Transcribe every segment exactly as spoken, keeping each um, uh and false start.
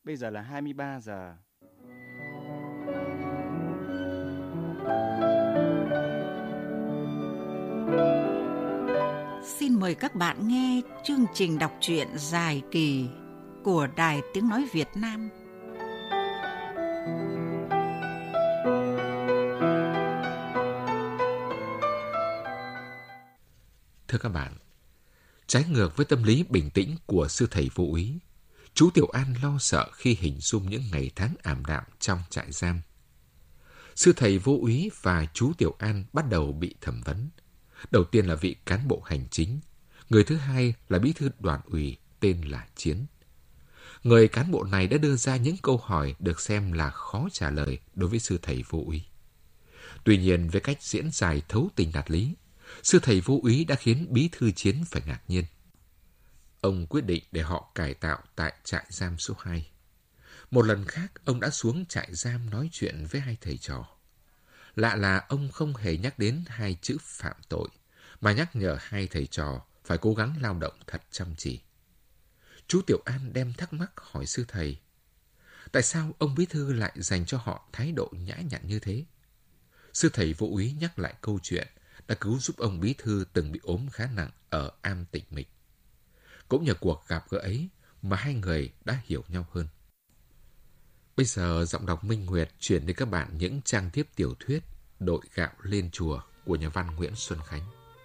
Bây giờ là hai mươi ba giờ. Xin mời các bạn nghe chương trình đọc truyện dài kỳ của Đài Tiếng Nói Việt Nam. Thưa các bạn, trái ngược với tâm lý bình tĩnh của sư thầy vô úy, chú Tiểu An lo sợ khi hình dung những ngày tháng ảm đạm trong trại giam. Sư thầy vô úy và chú Tiểu An bắt đầu bị thẩm vấn. Đầu tiên là vị cán bộ hành chính, người thứ hai là bí thư đoàn ủy tên là Chiến. Người cán bộ này đã đưa ra những câu hỏi được xem là khó trả lời đối với sư thầy vô úy. Tuy nhiên, với cách diễn giải thấu tình đạt lý, sư thầy vô úy đã khiến bí thư Chiến phải ngạc nhiên. Ông quyết định để họ cải tạo tại trại giam số hai. Một lần khác, ông đã xuống trại giam nói chuyện với hai thầy trò. Lạ là ông không hề nhắc đến hai chữ phạm tội, mà nhắc nhở hai thầy trò phải cố gắng lao động thật chăm chỉ. Chú Tiểu An đem thắc mắc hỏi sư thầy, tại sao ông bí thư lại dành cho họ thái độ nhã nhặn như thế? Sư thầy vô úy nhắc lại câu chuyện đã cứu giúp ông bí thư từng bị ốm khá nặng ở Am Tịnh Mịch. Cũng nhờ cuộc gặp gỡ ấy mà hai người đã hiểu nhau hơn. Bây giờ giọng đọc Minh Nguyệt chuyển đến các bạn những trang tiếp tiểu thuyết Đội gạo lên chùa của nhà văn Nguyễn Xuân Khánh.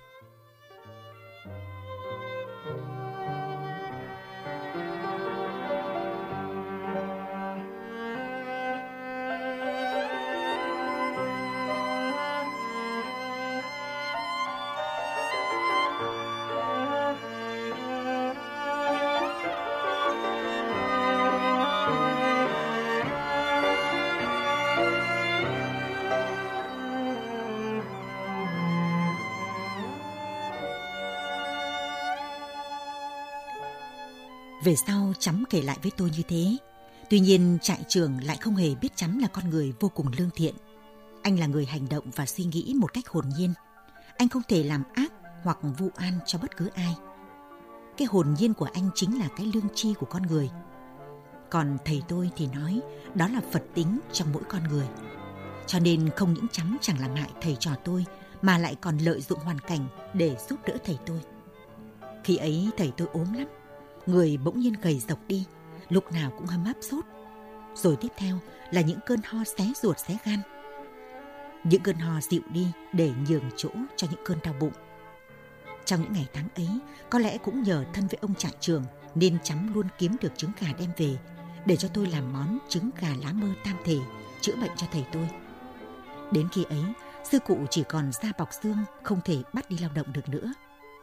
Về sau Chắm kể lại với tôi như thế. Tuy nhiên trại trưởng lại không hề biết Chắm là con người vô cùng lương thiện. Anh là người hành động và suy nghĩ một cách hồn nhiên. Anh không thể làm ác hoặc vu oan cho bất cứ ai. Cái hồn nhiên của anh chính là cái lương tri của con người. Còn thầy tôi thì nói đó là Phật tính trong mỗi con người. Cho nên không những Chắm chẳng làm hại thầy trò tôi, mà lại còn lợi dụng hoàn cảnh để giúp đỡ thầy tôi. Khi ấy thầy tôi ốm lắm, người bỗng nhiên gầy rộc đi, lúc nào cũng hâm hấp sốt. Rồi tiếp theo là những cơn ho xé ruột xé gan. Những cơn ho dịu đi để nhường chỗ cho những cơn đau bụng. Trong những ngày tháng ấy, có lẽ cũng nhờ thân với ông trại trưởng nên Chắm luôn kiếm được trứng gà đem về để cho tôi làm món trứng gà lá mơ tam thể chữa bệnh cho thầy tôi. Đến khi ấy, sư cụ chỉ còn da bọc xương, không thể bắt đi lao động được nữa.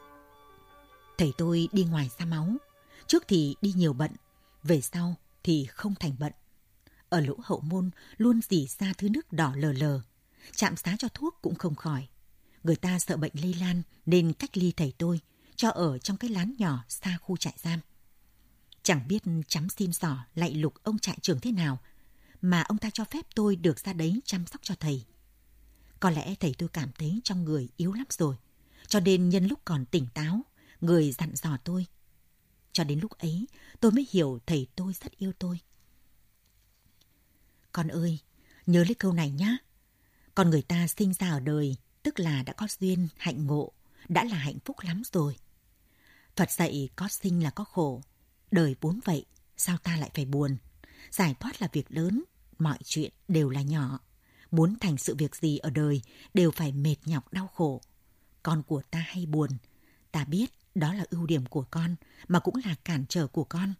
Thầy tôi đi ngoài ra máu. Trước thì đi nhiều bận, về sau thì không thành bận. Ở lỗ hậu môn luôn rỉ ra thứ nước đỏ lờ lờ. Trạm xá cho thuốc cũng không khỏi. Người ta sợ bệnh lây lan nên cách ly thầy tôi, cho ở trong cái lán nhỏ xa khu trại giam. Chẳng biết Chắm xin xỏ lạy lục ông trại trưởng thế nào, mà ông ta cho phép tôi được ra đấy chăm sóc cho thầy. Có lẽ thầy tôi cảm thấy trong người yếu lắm rồi, cho nên nhân lúc còn tỉnh táo, người dặn dò tôi. Cho đến lúc ấy, tôi mới hiểu thầy tôi rất yêu tôi. Con ơi, nhớ lấy câu này nhá. Con người ta sinh ra ở đời, tức là đã có duyên, hạnh ngộ, đã là hạnh phúc lắm rồi. Phật dạy có sinh là có khổ. Đời vốn vậy, sao ta lại phải buồn? Giải thoát là việc lớn, mọi chuyện đều là nhỏ. Muốn thành sự việc gì ở đời đều phải mệt nhọc đau khổ. Con của ta hay buồn, ta biết đó là ưu điểm của con, mà cũng là cản trở của con.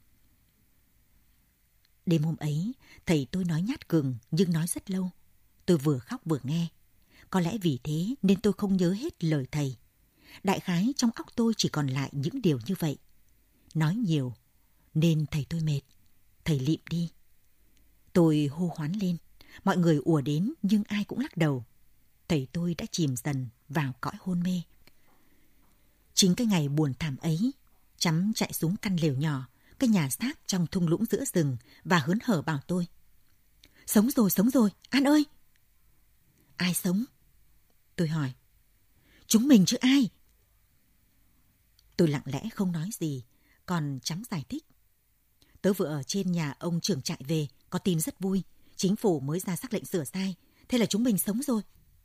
Đêm hôm ấy, thầy tôi nói nhát gừng nhưng nói rất lâu. Tôi vừa khóc vừa nghe. Có lẽ vì thế nên tôi không nhớ hết lời thầy. Đại khái trong óc tôi chỉ còn lại những điều như vậy. Nói nhiều nên thầy tôi mệt. Thầy lịm đi. Tôi hô hoán lên. Mọi người ùa đến nhưng ai cũng lắc đầu. Thầy tôi đã chìm dần vào cõi hôn mê. Chính cái ngày buồn thảm ấy, Chắm chạy xuống căn lều nhỏ, cái nhà xác trong thung lũng giữa rừng và hớn hở bảo tôi. Sống rồi, sống rồi, An ơi! Ai sống? Tôi hỏi. Chúng mình chứ ai? Tôi lặng lẽ không nói gì, còn Chắm giải thích. Tớ vừa ở trên nhà ông trưởng trại về, có tin rất vui. Chính phủ mới ra sắc lệnh sửa sai, thế là chúng mình sống rồi.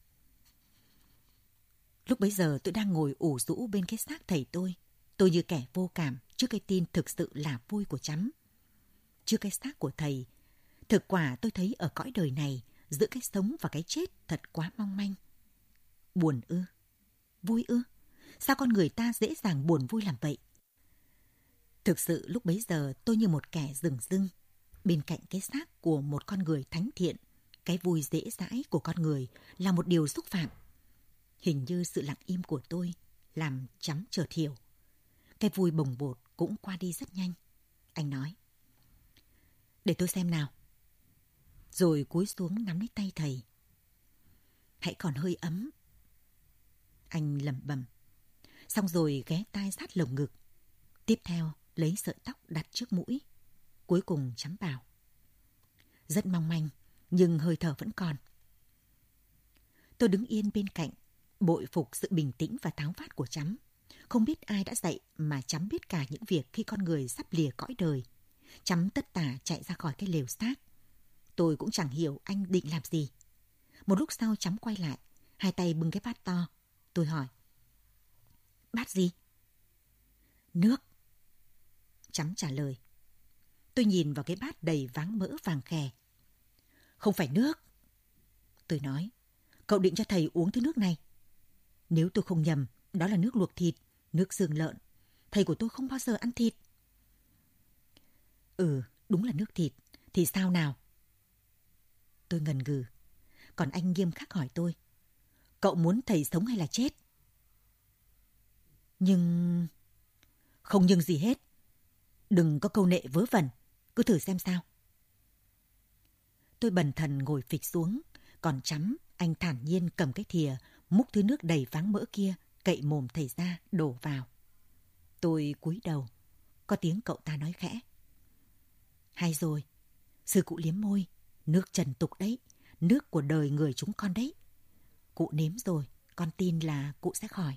Lúc bấy giờ tôi đang ngồi ủ rũ bên cái xác thầy tôi. Tôi như kẻ vô cảm trước cái tin thực sự là vui của Chắm. Trước cái xác của thầy, thực quả tôi thấy ở cõi đời này, giữa cái sống và cái chết thật quá mong manh. Buồn ư? Vui ư? Sao con người ta dễ dàng buồn vui làm vậy? Thực sự lúc bấy giờ tôi như một kẻ rừng rưng. Bên cạnh cái xác của một con người thánh thiện, cái vui dễ dãi của con người là một điều xúc phạm. Hình như sự lặng im của tôi làm Chắm chợt hiểu. Cái vui bồng bột cũng qua đi rất nhanh. Anh nói: "Để tôi xem nào." Rồi cúi xuống nắm lấy tay thầy. "Hãy còn hơi ấm." Anh lẩm bẩm. Xong rồi ghé tai sát lồng ngực. Tiếp theo lấy sợi tóc đặt trước mũi. Cuối cùng Chắm bảo: "Rất mong manh, nhưng hơi thở vẫn còn." Tôi đứng yên bên cạnh, bội phục sự bình tĩnh và tháo vát của Chắm. Không biết ai đã dạy mà Chắm biết cả những việc khi con người sắp lìa cõi đời. Chắm tất tả chạy ra khỏi cái lều xác. Tôi cũng chẳng hiểu anh định làm gì. Một lúc sau Chắm quay lại, hai tay bưng cái bát to. Tôi hỏi: "Bát gì?" "Nước." Chắm trả lời. Tôi nhìn vào cái bát đầy váng mỡ vàng khè. "Không phải nước." Tôi nói: "Cậu định cho thầy uống thứ nước này. Nếu tôi không nhầm, đó là nước luộc thịt, nước xương lợn. Thầy của tôi không bao giờ ăn thịt." "Ừ, đúng là nước thịt. Thì sao nào?" Tôi ngần ngừ. Còn anh nghiêm khắc hỏi tôi: "Cậu muốn thầy sống hay là chết?" Nhưng... Không nhưng gì hết. Đừng có câu nệ vớ vẩn, cứ thử xem sao. Tôi bần thần ngồi phịch xuống, còn Chắm, anh thản nhiên cầm cái thìa, múc thứ nước đầy váng mỡ kia, cậy mồm thầy ra, đổ vào. Tôi cúi đầu, có tiếng cậu ta nói khẽ: "Hay rồi, sư cụ liếm môi, nước trần tục đấy, nước của đời người chúng con đấy. Cụ nếm rồi, con tin là cụ sẽ khỏi."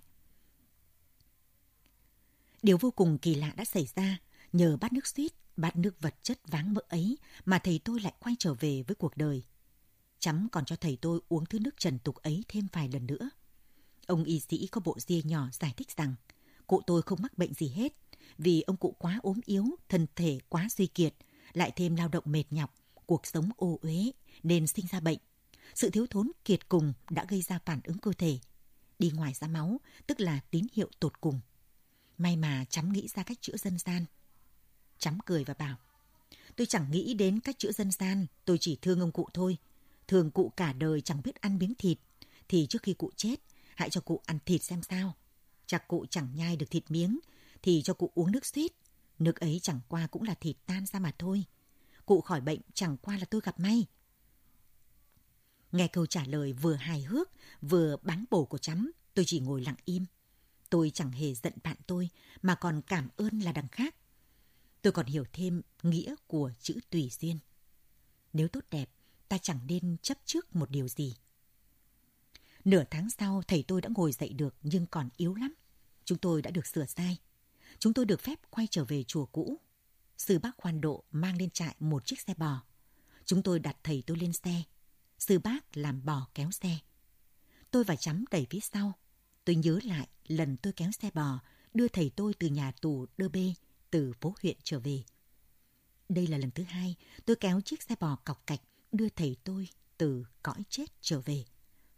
Điều vô cùng kỳ lạ đã xảy ra, nhờ bát nước suýt, bát nước vật chất váng mỡ ấy mà thầy tôi lại quay trở về với cuộc đời. Chắm còn cho thầy tôi uống thứ nước trần tục ấy thêm vài lần nữa. Ông y sĩ có bộ ria nhỏ giải thích rằng cụ tôi không mắc bệnh gì hết, vì ông cụ quá ốm yếu, thân thể quá suy kiệt, lại thêm lao động mệt nhọc, cuộc sống ô uế nên sinh ra bệnh. Sự thiếu thốn kiệt cùng đã gây ra phản ứng cơ thể, đi ngoài ra máu, tức là tín hiệu tột cùng. May mà Chắm nghĩ ra cách chữa dân gian. Chắm cười và bảo: "Tôi chẳng nghĩ đến cách chữa dân gian, tôi chỉ thương ông cụ thôi. Thường cụ cả đời chẳng biết ăn miếng thịt, thì trước khi cụ chết, hãy cho cụ ăn thịt xem sao. Chắc cụ chẳng nhai được thịt miếng, thì cho cụ uống nước suýt. Nước ấy chẳng qua cũng là thịt tan ra mà thôi. Cụ khỏi bệnh chẳng qua là tôi gặp may." Nghe câu trả lời vừa hài hước, vừa báng bổ của Chắm, tôi chỉ ngồi lặng im. Tôi chẳng hề giận bạn tôi, mà còn cảm ơn là đằng khác. Tôi còn hiểu thêm nghĩa của chữ tùy duyên. Nếu tốt đẹp, ta chẳng nên chấp trước một điều gì. Nửa tháng sau, thầy tôi đã ngồi dậy được nhưng còn yếu lắm. Chúng tôi đã được sửa sai. Chúng tôi được phép quay trở về chùa cũ. Sư bác khoan độ mang lên trại một chiếc xe bò. Chúng tôi đặt thầy tôi lên xe. Sư bác làm bò kéo xe. Tôi và Chắm đẩy phía sau. Tôi nhớ lại lần tôi kéo xe bò đưa thầy tôi từ nhà tù Đơ Bê, từ phố huyện trở về. Đây là lần thứ hai tôi kéo chiếc xe bò cọc cạch đưa thầy tôi từ cõi chết trở về.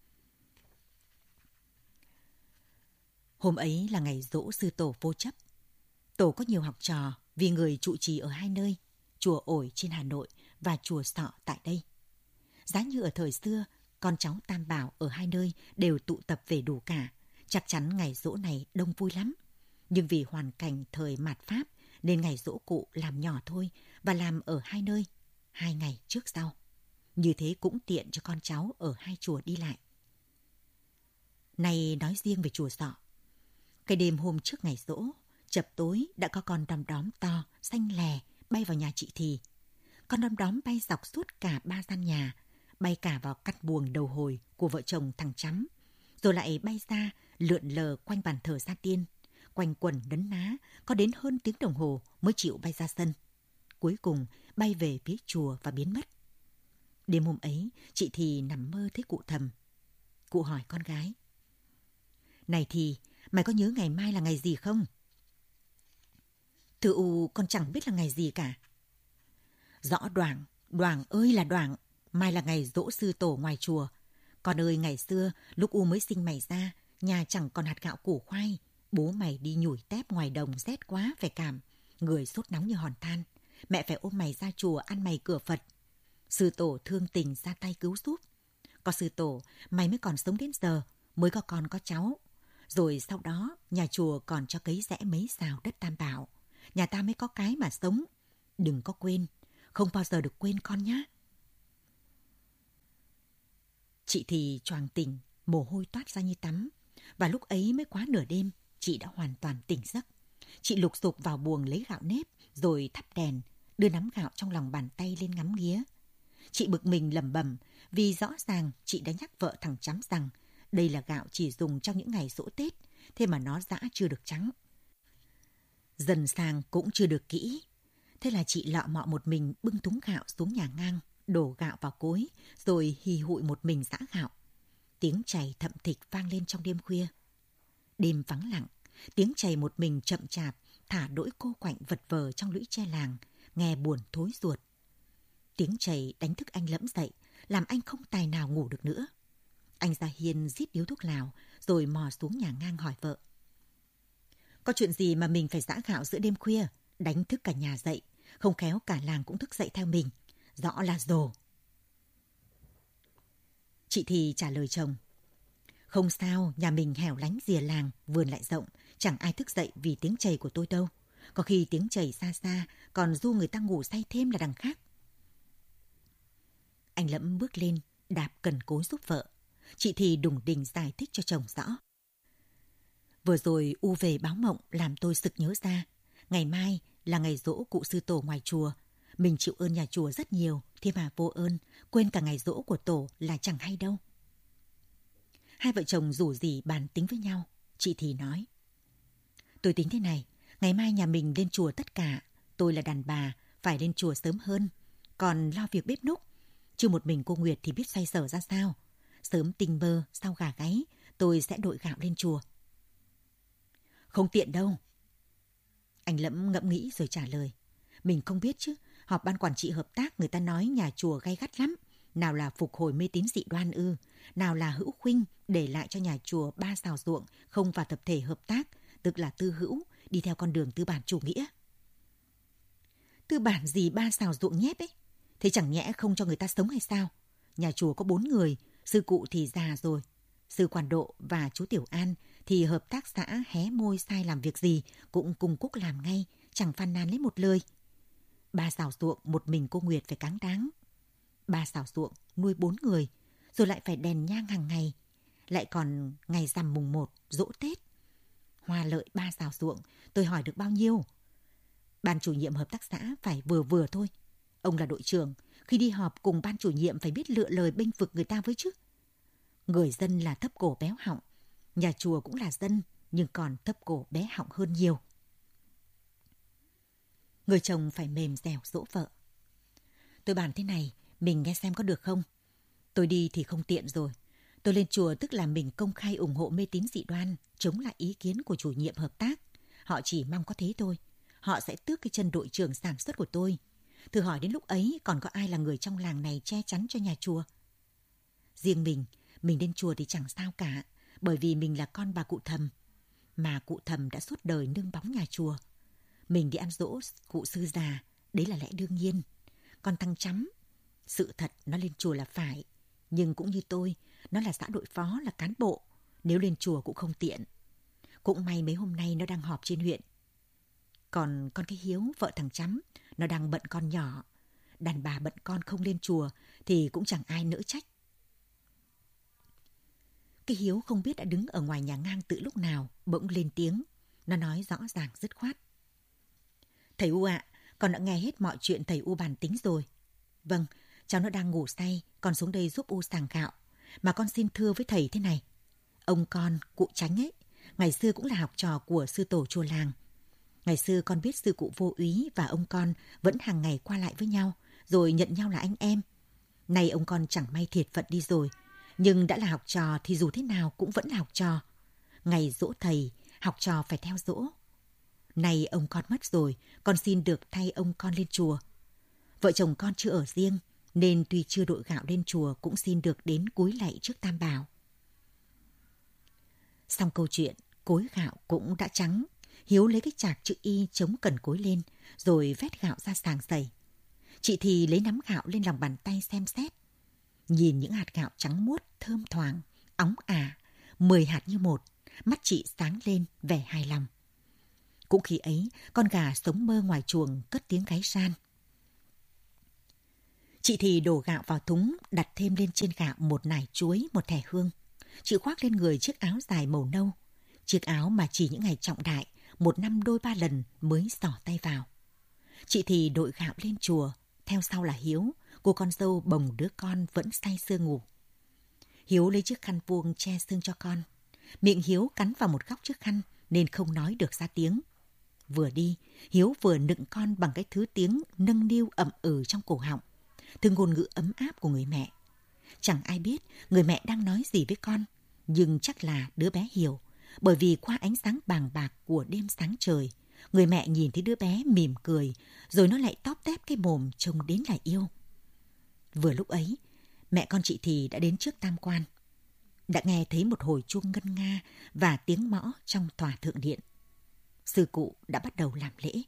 Hôm ấy là ngày giỗ sư tổ Vô Chấp. Tổ có nhiều học trò vì người trụ trì ở hai nơi, chùa Ổi trên Hà Nội và chùa Sọ tại đây. Giá như ở thời xưa, con cháu Tam Bảo ở hai nơi đều tụ tập về đủ cả, chắc chắn ngày giỗ này đông vui lắm. Nhưng vì hoàn cảnh thời mạt Pháp nên ngày giỗ cụ làm nhỏ thôi và làm ở hai nơi, hai ngày trước sau. Như thế cũng tiện cho con cháu ở hai chùa đi lại. Này nói riêng về chùa Sọ. Cái đêm hôm trước ngày giỗ, chập tối đã có con đom đóm to, xanh lè bay vào nhà chị Thì. Con đom đóm bay dọc suốt cả ba gian nhà, bay cả vào căn buồng đầu hồi của vợ chồng thằng Chắm, rồi lại bay ra lượn lờ quanh bàn thờ Sa Tiên, quanh quần đấn ná, có đến hơn tiếng đồng hồ mới chịu bay ra sân. cuối cùng bay về phía chùa và biến mất. Đêm hôm ấy, chị Thì nằm mơ thấy cụ Thầm. Cụ hỏi con gái: "Này Thì, mày có nhớ ngày mai là ngày gì không?" "Thưa U, con chẳng biết là ngày gì cả." "Rõ đoảng, đoảng ơi là đoảng, mai là ngày giỗ sư tổ ngoài chùa. Con ơi, ngày xưa, lúc U mới sinh mày ra, nhà chẳng còn hạt gạo củ khoai. Bố mày đi nhủi tép ngoài đồng rét quá phải cảm, người sốt nóng như hòn than. Mẹ phải ôm mày ra chùa ăn mày cửa Phật. Sư tổ thương tình ra tay cứu giúp. Có sư tổ, mày mới còn sống đến giờ, mới có con có cháu. Rồi sau đó, nhà chùa còn cho cấy rẽ mấy sào đất Tam Bảo. Nhà ta mới có cái mà sống. Đừng có quên, không bao giờ được quên con nhá." Chị Thì choàng tỉnh, mồ hôi toát ra như tắm. Và lúc ấy mới quá nửa đêm, chị đã hoàn toàn tỉnh giấc. Chị lục sục vào buồng lấy gạo nếp, rồi thắp đèn, đưa nắm gạo trong lòng bàn tay lên ngắm nghía. Chị bực mình lẩm bẩm vì rõ ràng chị đã nhắc vợ thằng Chắm rằng đây là gạo chỉ dùng trong những ngày giỗ Tết, thế mà nó giã chưa được trắng. Dần sàng cũng chưa được kỹ. Thế là chị lọ mọ một mình bưng thúng gạo xuống nhà ngang, đổ gạo vào cối, rồi hì hụi một mình giã gạo. Tiếng chày thậm thịch vang lên trong đêm khuya. Đêm vắng lặng, tiếng chày một mình chậm chạp, thả đỗi cô quạnh vật vờ trong lũy tre làng, nghe buồn thối ruột. Tiếng chày đánh thức anh Lẫm dậy, làm anh không tài nào ngủ được nữa. Anh ra hiên rít điếu thuốc lào, rồi mò xuống nhà ngang hỏi vợ: "Có chuyện gì mà mình phải giã gạo giữa đêm khuya, đánh thức cả nhà dậy, không khéo cả làng cũng thức dậy theo mình, rõ là rồ." Chị Thì trả lời chồng: "Không sao, nhà mình hẻo lánh rìa làng, vườn lại rộng, chẳng ai thức dậy vì tiếng chày của tôi đâu. Có khi tiếng chày xa xa, còn ru người ta ngủ say thêm là đằng khác." Anh Lẫm bước lên, đạp cần cối giúp vợ. Chị Thì đùng đỉnh giải thích cho chồng rõ: "Vừa rồi U về báo mộng làm tôi sực nhớ ra. Ngày mai là ngày giỗ cụ sư tổ ngoài chùa. Mình chịu ơn nhà chùa rất nhiều, thế mà vô ơn, quên cả ngày giỗ của tổ là chẳng hay đâu." Hai vợ chồng rủ rỉ bàn tính với nhau. Chị Thì nói: "Tôi tính thế này, ngày mai nhà mình lên chùa tất cả. Tôi là đàn bà, phải lên chùa sớm hơn. Còn lo việc bếp núc, chứ một mình cô Nguyệt thì biết xoay sở ra sao. Sớm tinh bơ, sau gà gáy, tôi sẽ đội gạo lên chùa." "Không tiện đâu." Anh Lẫm ngẫm nghĩ rồi trả lời: "Mình không biết chứ, họp ban quản trị hợp tác người ta nói nhà chùa gay gắt lắm. Nào là phục hồi mê tín dị đoan ư, nào là hữu khuynh để lại cho nhà chùa ba sào ruộng không vào tập thể hợp tác, tức là tư hữu, đi theo con đường tư bản chủ nghĩa." "Tư bản gì ba sào ruộng nhét ấy? Thế chẳng nhẽ không cho người ta sống hay sao? Nhà chùa có bốn người, sư cụ thì già rồi. Sư Quản Độ và chú Tiểu An thì hợp tác xã hé môi sai làm việc gì cũng cùng cúc làm ngay, chẳng phàn nàn lấy một lời. Ba sào ruộng một mình cô Nguyệt phải cáng đáng. Ba sào ruộng nuôi bốn người, rồi lại phải đèn nhang hàng ngày, lại còn ngày rằm mùng một, giỗ Tết. Hoa lợi ba sào ruộng, tôi hỏi được bao nhiêu? Ban chủ nhiệm hợp tác xã phải vừa vừa thôi. Ông là đội trưởng, khi đi họp cùng ban chủ nhiệm phải biết lựa lời bênh vực người ta với chứ. Người dân là thấp cổ béo họng, nhà chùa cũng là dân, nhưng còn thấp cổ bé họng hơn nhiều." Người chồng phải mềm dẻo dỗ vợ: "Tôi bàn thế này, mình nghe xem có được không? Tôi đi thì không tiện rồi. Tôi lên chùa tức là mình công khai ủng hộ mê tín dị đoan, chống lại ý kiến của chủ nhiệm hợp tác. Họ chỉ mong có thế thôi. Họ sẽ tước cái chân đội trưởng sản xuất của tôi. Thử hỏi đến lúc ấy còn có ai là người trong làng này che chắn cho nhà chùa? Riêng mình, mình lên chùa thì chẳng sao cả, bởi vì mình là con bà cụ Thầm. Mà cụ Thầm đã suốt đời nương bóng nhà chùa. Mình đi ăn dỗ cụ sư già, đấy là lẽ đương nhiên. Còn thằng Chắm, sự thật nó lên chùa là phải, nhưng cũng như tôi, nó là xã đội phó, là cán bộ, nếu lên chùa cũng không tiện. Cũng may mấy hôm nay nó đang họp trên huyện. Còn con cái Hiếu, vợ thằng Chắm, nó đang bận con nhỏ. Đàn bà bận con không lên chùa thì cũng chẳng ai nỡ trách." Cái Hiếu không biết đã đứng ở ngoài nhà ngang từ lúc nào, bỗng lên tiếng. Nó nói rõ ràng dứt khoát: "Thầy U ạ, à, con đã nghe hết mọi chuyện thầy U bàn tính rồi." "Vâng, cháu nó đang ngủ say, con xuống đây giúp U sàng gạo. Mà con xin thưa với thầy thế này. Ông con, cụ Chánh ấy, ngày xưa cũng là học trò của sư tổ chùa làng. Ngày xưa con biết sư cụ Vô Úy và ông con vẫn hàng ngày qua lại với nhau, rồi nhận nhau là anh em. Nay ông con chẳng may thiệt phận đi rồi, nhưng đã là học trò thì dù thế nào cũng vẫn là học trò. Ngày giỗ thầy, học trò phải theo dỗ. Nay ông con mất rồi, con xin được thay ông con lên chùa. Vợ chồng con chưa ở riêng, nên tuy chưa đội gạo lên chùa cũng xin được đến cúi lạy trước Tam Bảo. Xong câu chuyện, cối gạo cũng đã trắng. Hiếu lấy cái chạc chữ Y chống cần cối lên, rồi vét gạo ra sàng sẩy. Chị thì lấy nắm gạo lên lòng bàn tay xem xét. Nhìn những hạt gạo trắng muốt, thơm thoảng, óng ả, mười hạt như một, mắt chị sáng lên vẻ hài lòng. Cũng khi ấy, con gà sống mơ ngoài chuồng cất tiếng gáy san. Chị thì đổ gạo vào thúng, đặt thêm lên trên gạo một nải chuối, một thẻ hương. Chị khoác lên người chiếc áo dài màu nâu, chiếc áo mà chỉ những ngày trọng đại, một năm đôi ba lần mới xỏ tay vào. Chị thì đội gạo lên chùa, theo sau là Hiếu, cô con dâu bồng đứa con vẫn say sưa ngủ. Hiếu lấy chiếc khăn vuông che xương cho con. Miệng Hiếu cắn vào một góc chiếc khăn nên không nói được ra tiếng. Vừa đi, Hiếu vừa nựng con bằng cái thứ tiếng nâng niu ậm ừ trong cổ họng, từ ngôn ngữ ấm áp của người mẹ. Chẳng ai biết người mẹ đang nói gì với con, nhưng chắc là đứa bé hiểu, bởi vì qua ánh sáng bàng bạc của đêm sáng trời, người mẹ nhìn thấy đứa bé mỉm cười, rồi nó lại tóp tép cái mồm trông đến là yêu. Vừa lúc ấy, mẹ con chị thì đã đến trước tam quan, đã nghe thấy một hồi chuông ngân nga và tiếng mõ trong tòa thượng điện. Sư cụ đã bắt đầu làm lễ.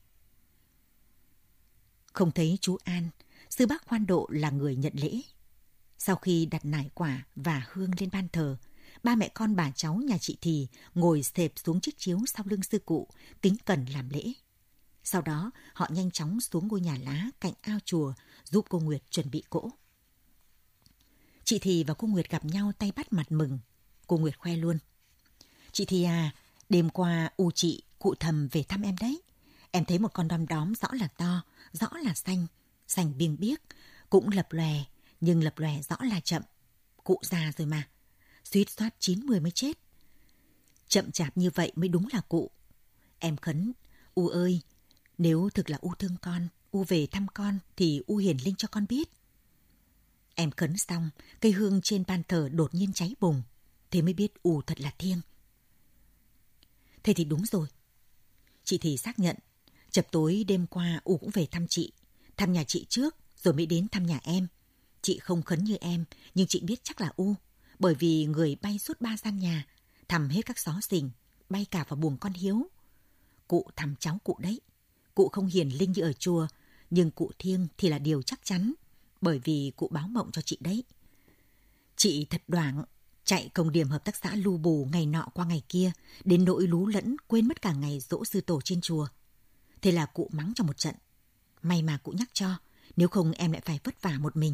Không thấy chú An, sư bác Hoan Độ là người nhận lễ. Sau khi đặt nải quả và hương lên ban thờ, ba mẹ con bà cháu nhà chị thì ngồi xẹp xuống chiếc chiếu sau lưng sư cụ, kính cẩn làm lễ. Sau đó, họ nhanh chóng xuống ngôi nhà lá cạnh ao chùa giúp cô Nguyệt chuẩn bị cỗ. Chị thì và cô Nguyệt gặp nhau tay bắt mặt mừng. Cô Nguyệt khoe luôn. Chị thì à, đêm qua u chị, cụ Thầm về thăm em đấy. Em thấy một con đom đóm rõ là to, rõ là xanh, xanh biêng biếc, cũng lập lòe, nhưng lập lòe rõ là chậm. Cụ già rồi mà, suýt soát chín mươi mới chết. Chậm chạp như vậy mới đúng là cụ. Em khấn, U ơi, nếu thực là U thương con, U về thăm con thì U hiển linh cho con biết. Em khấn xong, cây hương trên ban thờ đột nhiên cháy bùng, thế mới biết U thật là thiêng. Thế thì đúng rồi. Chị thì xác nhận, chập tối đêm qua U cũng về thăm chị, thăm nhà chị trước rồi mới đến thăm nhà em. Chị không khấn như em, nhưng chị biết chắc là U, bởi vì người bay suốt ba gian nhà, thăm hết các xó xỉnh, bay cả vào buồng con Hiếu. Cụ thăm cháu cụ đấy. Cụ không hiển linh như ở chùa, nhưng cụ thiêng thì là điều chắc chắn, bởi vì cụ báo mộng cho chị đấy. Chị thật đoảng, chạy công điểm hợp tác xã lu bù ngày nọ qua ngày kia, đến nỗi lú lẫn quên mất cả ngày giỗ sư tổ trên chùa. Thế là cụ mắng cho một trận. May mà cụ nhắc cho, nếu không em lại phải vất vả một mình.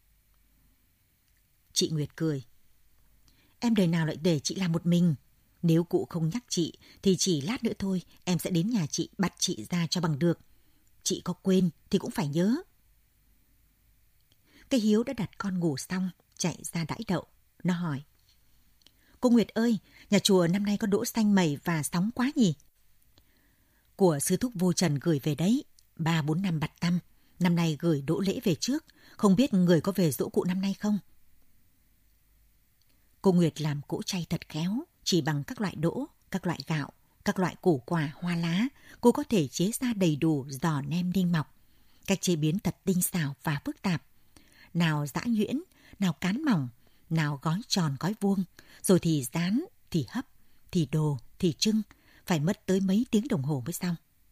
Chị Nguyệt cười. Em đời nào lại để chị làm một mình. Nếu cụ không nhắc chị thì chỉ lát nữa thôi em sẽ đến nhà chị bắt chị ra cho bằng được. Chị có quên thì cũng phải nhớ. Cái Hiếu đã đặt con ngủ xong, chạy ra đãi đậu. Nó hỏi. Cô Nguyệt ơi, nhà chùa năm nay có đỗ xanh mẩy và sóng quá nhỉ? Của sư thúc Vô Trần gửi về đấy, ba bốn năm bặt tăm. Năm nay gửi đỗ lễ về trước, không biết người có về giỗ cụ năm nay không? Cô Nguyệt làm cỗ chay thật khéo, chỉ bằng các loại đỗ, các loại gạo, các loại củ quả, hoa lá, cô có thể chế ra đầy đủ giò nem ninh mọc. Cách chế biến thật tinh xảo và phức tạp. Nào giã nhuyễn, nào cán mỏng, nào gói tròn gói vuông, rồi thì rán, thì hấp, thì đồ, thì trưng, phải mất tới mấy tiếng đồng hồ mới xong.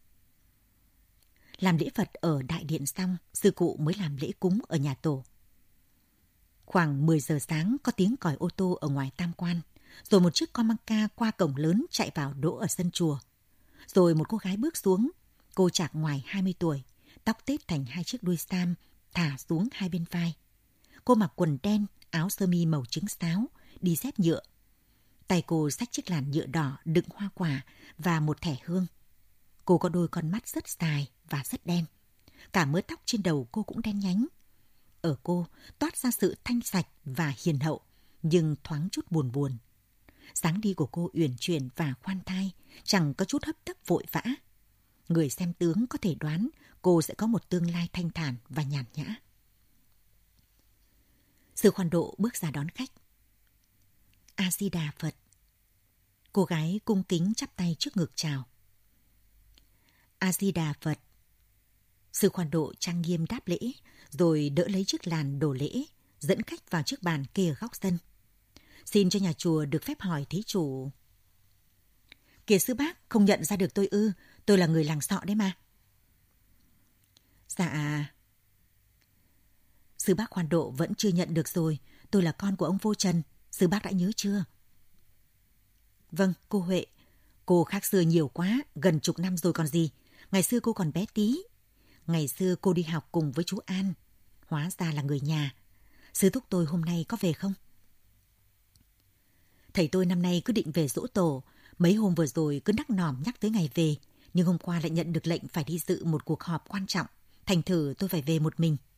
Làm lễ Phật ở đại điện xong, sư cụ mới làm lễ cúng ở nhà tổ. Khoảng mười giờ sáng có tiếng còi ô tô ở ngoài tam quan, rồi một chiếc con măng ca qua cổng lớn chạy vào đỗ ở sân chùa. Rồi một cô gái bước xuống, cô chạc ngoài hai mươi tuổi, tóc tết thành hai chiếc đuôi sam, thả xuống hai bên vai. Cô mặc quần đen, áo sơ mi màu trứng sáo, đi dép nhựa. Tay cô xách chiếc làn nhựa đỏ đựng hoa quả và một thẻ hương. Cô có đôi con mắt rất dài và rất đen. Cả mớ tóc trên đầu cô cũng đen nhánh. Ở cô toát ra sự thanh sạch và hiền hậu, nhưng thoáng chút buồn buồn. Dáng đi của cô uyển chuyển và khoan thai, chẳng có chút hấp tấp vội vã. Người xem tướng có thể đoán cô sẽ có một tương lai thanh thản và nhàn nhã. Sư Khoan Độ bước ra đón khách. A Di Đà Phật. Cô gái cung kính chắp tay trước ngực chào. A Di Đà Phật. Sư Khoan Độ trang nghiêm đáp lễ, rồi đỡ lấy chiếc làn đồ lễ, dẫn khách vào chiếc bàn kê ở góc sân. Xin cho nhà chùa được phép hỏi thí chủ. Kìa sư bác, không nhận ra được tôi ư? Tôi là người làng Sọ đấy mà. Dạ. Sư bác Khoan Độ vẫn chưa nhận được rồi. Tôi là con của ông Vô Trần. Sư bác đã nhớ chưa? Vâng, cô Huệ. Cô khác xưa nhiều quá, gần chục năm rồi còn gì. Ngày xưa cô còn bé tí. Ngày xưa cô đi học cùng với chú An. Hóa ra là người nhà. Sư thúc tôi hôm nay có về không? Thầy tôi năm nay cứ định về giỗ tổ. Mấy hôm vừa rồi cứ đắc nòm nhắc tới ngày về. Nhưng hôm qua lại nhận được lệnh phải đi dự một cuộc họp quan trọng. Thành thử tôi phải về một mình.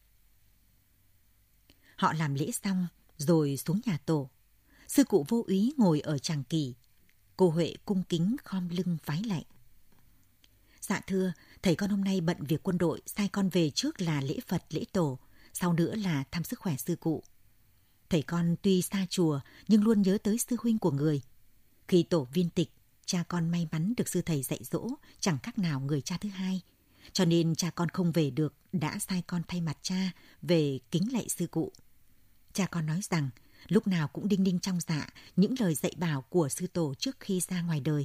Họ làm lễ xong rồi xuống nhà tổ. Sư cụ Vô Úy ngồi ở tràng kỷ. Cô Huệ cung kính khom lưng vái lạy. Dạ thưa, thầy con hôm nay bận việc quân đội, sai con về trước là lễ Phật, lễ tổ, sau nữa là thăm sức khỏe sư cụ. Thầy con tuy xa chùa nhưng luôn nhớ tới sư huynh của người. Khi tổ viên tịch, cha con may mắn được sư thầy dạy dỗ, chẳng khác nào người cha thứ hai. Cho nên cha con không về được, đã sai con thay mặt cha về kính lạy sư cụ. Cha con nói rằng lúc nào cũng đinh ninh trong dạ những lời dạy bảo của sư tổ trước khi ra ngoài đời.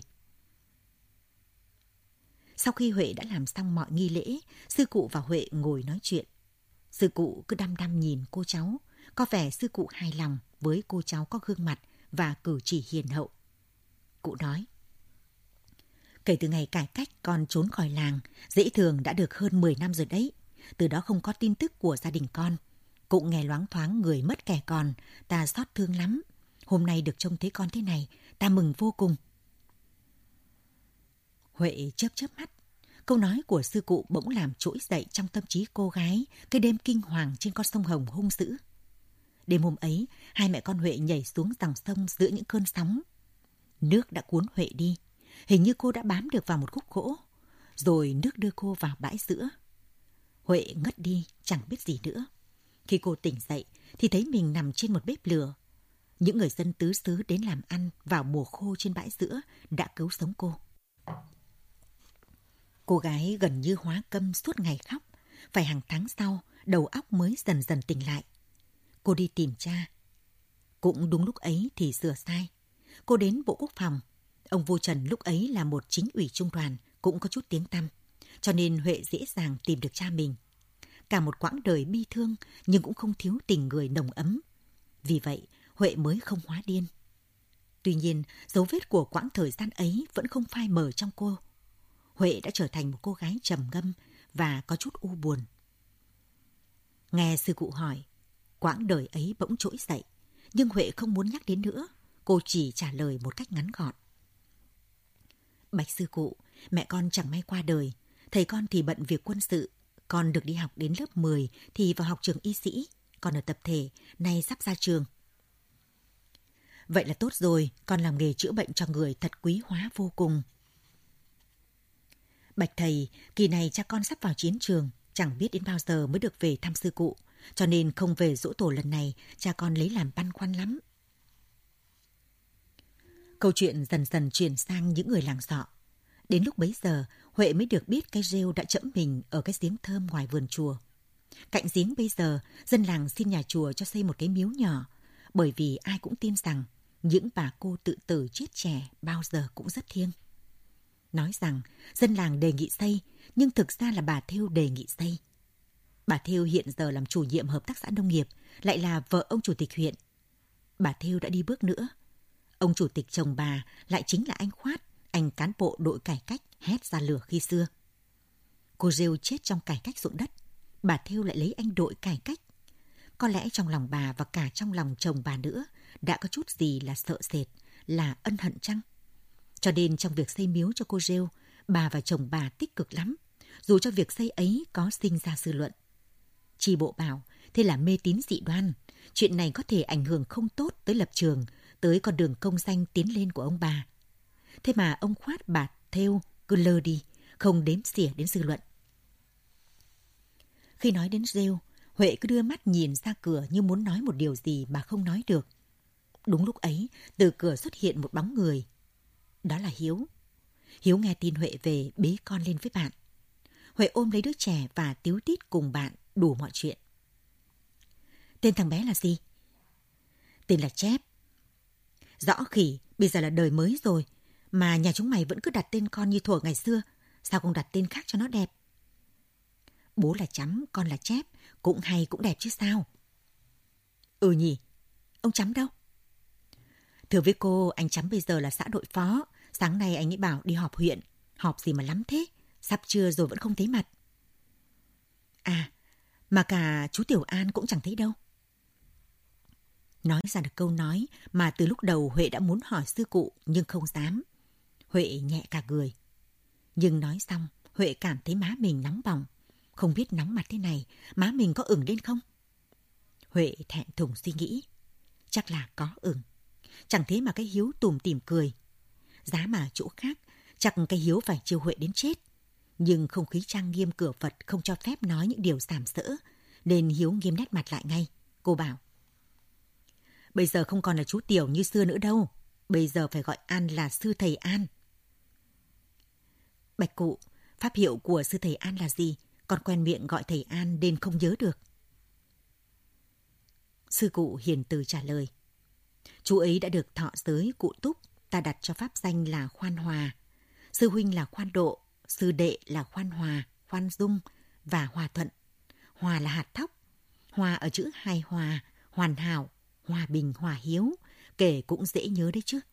Sau khi Huệ đã làm xong mọi nghi lễ, sư cụ và Huệ ngồi nói chuyện. Sư cụ cứ đăm đăm nhìn cô cháu, có vẻ sư cụ hài lòng với cô cháu có gương mặt và cử chỉ hiền hậu. Cụ nói, kể từ ngày cải cách con trốn khỏi làng, dễ thường đã được hơn mười năm rồi đấy. Từ đó không có tin tức của gia đình con. Cũng nghe loáng thoáng người mất kẻ còn, ta xót thương lắm. Hôm nay được trông thấy con thế này, ta mừng vô cùng. Huệ chớp chớp mắt. Câu nói của sư cụ bỗng làm trỗi dậy trong tâm trí cô gái cái đêm kinh hoàng trên con sông Hồng hung dữ. Đêm hôm ấy, hai mẹ con Huệ nhảy xuống dòng sông giữa những cơn sóng. Nước đã cuốn Huệ đi. Hình như cô đã bám được vào một khúc gỗ. Rồi nước đưa cô vào bãi giữa. Huệ ngất đi, chẳng biết gì nữa. Khi cô tỉnh dậy thì thấy mình nằm trên một bếp lửa. Những người dân tứ xứ đến làm ăn vào mùa khô trên bãi giữa đã cứu sống cô. Cô gái gần như hóa câm suốt ngày khóc. Phải hàng tháng sau, đầu óc mới dần dần tỉnh lại. Cô đi tìm cha. Cũng đúng lúc ấy thì sửa sai. Cô đến Bộ Quốc phòng. Ông Vô Trần lúc ấy là một chính ủy trung đoàn, cũng có chút tiếng tăm. Cho nên Huệ dễ dàng tìm được cha mình. Cả một quãng đời bi thương nhưng cũng không thiếu tình người nồng ấm. Vì vậy, Huệ mới không hóa điên. Tuy nhiên, dấu vết của quãng thời gian ấy vẫn không phai mờ trong cô. Huệ đã trở thành một cô gái trầm ngâm và có chút u buồn. Nghe sư cụ hỏi, quãng đời ấy bỗng trỗi dậy, nhưng Huệ không muốn nhắc đến nữa. Cô chỉ trả lời một cách ngắn gọn. Bạch sư cụ, mẹ con chẳng may qua đời. Thầy con thì bận việc quân sự. Con được đi học đến lớp mười thì vào học trường y sĩ. Còn ở tập thể, nay sắp ra trường. Vậy là tốt rồi, con làm nghề chữa bệnh cho người thật quý hóa vô cùng. Bạch thầy, kỳ này cha con sắp vào chiến trường, chẳng biết đến bao giờ mới được về thăm sư cụ. Cho nên không về giỗ tổ lần này, cha con lấy làm băn khoăn lắm. Câu chuyện dần dần chuyển sang những người làng Sọ. Đến lúc bấy giờ, Huệ mới được biết cái rêu đã chẫm mình ở cái giếng thơm ngoài vườn chùa. Cạnh giếng bây giờ, dân làng xin nhà chùa cho xây một cái miếu nhỏ, bởi vì ai cũng tin rằng những bà cô tự tử chết trẻ bao giờ cũng rất thiêng. Nói rằng dân làng đề nghị xây, nhưng thực ra là bà Thêu đề nghị xây. Bà Thêu hiện giờ làm chủ nhiệm hợp tác xã nông nghiệp, lại là vợ ông chủ tịch huyện. Bà Thêu đã đi bước nữa. Ông chủ tịch chồng bà lại chính là anh Khoát, anh cán bộ đội cải cách hét ra lửa khi xưa. Cô rêu chết trong cải cách ruộng đất, bà Thêu lại lấy anh đội cải cách. Có lẽ trong lòng bà và cả trong lòng chồng bà nữa đã có chút gì là sợ sệt, là ân hận chăng? Cho nên trong việc xây miếu cho cô rêu, bà và chồng bà tích cực lắm, dù cho việc xây ấy có sinh ra dư luận. Chi bộ bảo thế là mê tín dị đoan, chuyện này có thể ảnh hưởng không tốt tới lập trường, tới con đường công danh tiến lên của ông bà. Thế mà ông Khoát bà Thêu cứ lơ đi, không đếm xỉa đến dư luận. Khi nói đến rêu, Huệ cứ đưa mắt nhìn ra cửa như muốn nói một điều gì mà không nói được. Đúng lúc ấy, từ cửa xuất hiện một bóng người. Đó là Hiếu. Hiếu nghe tin Huệ về bế con lên với bạn. Huệ ôm lấy đứa trẻ và tíu tít cùng bạn đủ mọi chuyện. Tên thằng bé là gì? Tên là Chép. Rõ khỉ, bây giờ là đời mới rồi, mà nhà chúng mày vẫn cứ đặt tên con như thuở ngày xưa, sao không đặt tên khác cho nó đẹp? Bố là Chắm, con là Chép, cũng hay cũng đẹp chứ sao? Ừ nhỉ, ông Chắm đâu? Thưa với cô, anh Chắm bây giờ là xã đội phó, sáng nay anh ấy bảo đi họp huyện, họp gì mà lắm thế, sắp trưa rồi vẫn không thấy mặt. À, mà cả chú Tiểu An cũng chẳng thấy đâu. Nói ra được câu nói mà từ lúc đầu Huệ đã muốn hỏi sư cụ nhưng không dám. Huệ nhẹ cả người. Nhưng nói xong, Huệ cảm thấy má mình nóng bỏng. Không biết nóng mặt thế này, má mình có ửng lên không? Huệ thẹn thùng suy nghĩ. Chắc là có ửng. Chẳng thế mà cái Hiếu tủm tỉm cười. Giá mà chỗ khác, chắc cái Hiếu phải chiêu Huệ đến chết. Nhưng không khí trang nghiêm cửa Phật không cho phép nói những điều sàm sỡ, nên Hiếu nghiêm nét mặt lại ngay. Cô bảo, bây giờ không còn là chú Tiểu như xưa nữa đâu. Bây giờ phải gọi An là sư thầy An. Bạch cụ, pháp hiệu của sư thầy An là gì? Con quen miệng gọi thầy An nên không nhớ được. Sư cụ hiền từ trả lời. Chú ấy đã được thọ giới cụ Túc, ta đặt cho pháp danh là Khoan Hòa. Sư huynh là Khoan Độ, sư đệ là Khoan Hòa, Khoan Dung và Hòa Thuận. Hòa là hạt thóc. Hòa ở chữ hài hòa, hoàn hảo, hòa bình, hòa hiếu, kể cũng dễ nhớ đấy chứ.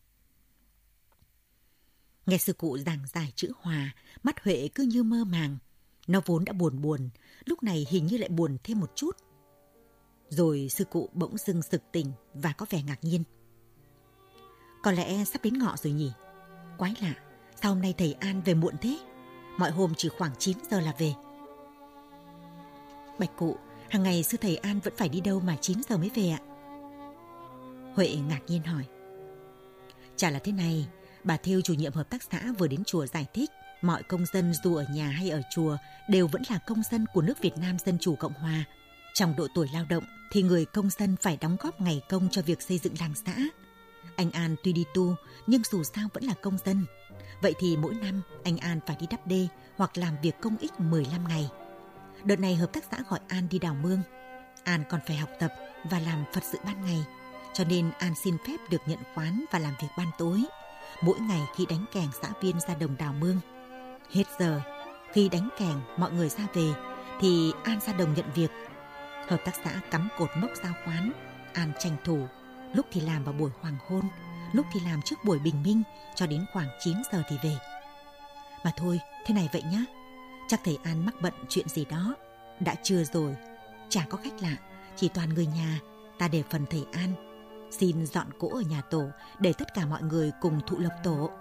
Nghe sư cụ giảng giải chữ hòa, mắt Huệ cứ như mơ màng. Nó vốn đã buồn buồn, lúc này hình như lại buồn thêm một chút. Rồi sư cụ bỗng dưng sực tỉnh và có vẻ ngạc nhiên. Có lẽ sắp đến ngọ rồi nhỉ? Quái lạ, sao hôm nay thầy An về muộn thế? Mọi hôm chỉ khoảng chín giờ là về. Bạch cụ, hàng ngày sư thầy An vẫn phải đi đâu mà chín giờ mới về ạ? Huệ ngạc nhiên hỏi. Chả là thế này, bà Thêu chủ nhiệm hợp tác xã vừa đến chùa giải thích, mọi công dân dù ở nhà hay ở chùa đều vẫn là công dân của nước Việt Nam Dân Chủ Cộng Hòa. Trong độ tuổi lao động thì người công dân phải đóng góp ngày công cho việc xây dựng làng xã. Anh An tuy đi tu nhưng dù sao vẫn là công dân. Vậy thì mỗi năm anh An phải đi đắp đê hoặc làm việc công ích mười lăm ngày. Đợt này hợp tác xã gọi An đi đào mương. An còn phải học tập và làm Phật sự ban ngày, cho nên An xin phép được nhận khoán và làm việc ban tối. Mỗi ngày khi đánh kèng xã viên ra đồng đào mương. Hết giờ, khi đánh kèng mọi người ra về thì An ra đồng nhận việc. Hợp tác xã cắm cột mốc giao khoán, An tranh thủ, lúc thì làm vào buổi hoàng hôn, lúc thì làm trước buổi bình minh, cho đến khoảng chín giờ thì về. Mà thôi, thế này vậy nhá, chắc thầy An mắc bận chuyện gì đó. Đã trưa rồi, chả có khách lạ, chỉ toàn người nhà, ta để phần thầy An. Xin dọn cỗ ở nhà tổ để tất cả mọi người cùng thụ lộc tổ.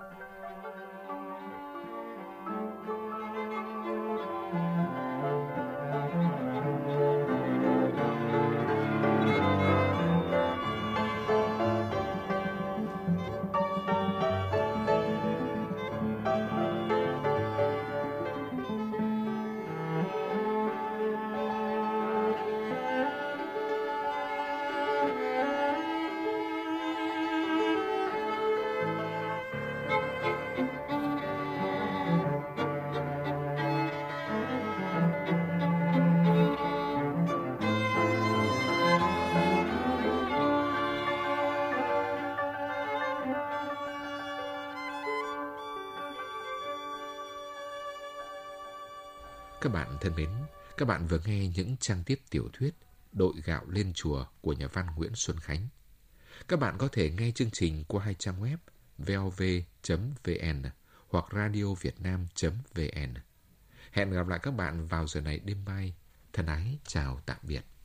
Các bạn thân mến, các bạn vừa nghe những trang tiếp tiểu thuyết Đội gạo lên chùa của nhà văn Nguyễn Xuân Khánh. Các bạn có thể nghe chương trình qua hai trang web vov chấm vn hoặc radiovietnam chấm vn. Hẹn gặp lại các bạn vào giờ này đêm mai. Thân ái chào tạm biệt.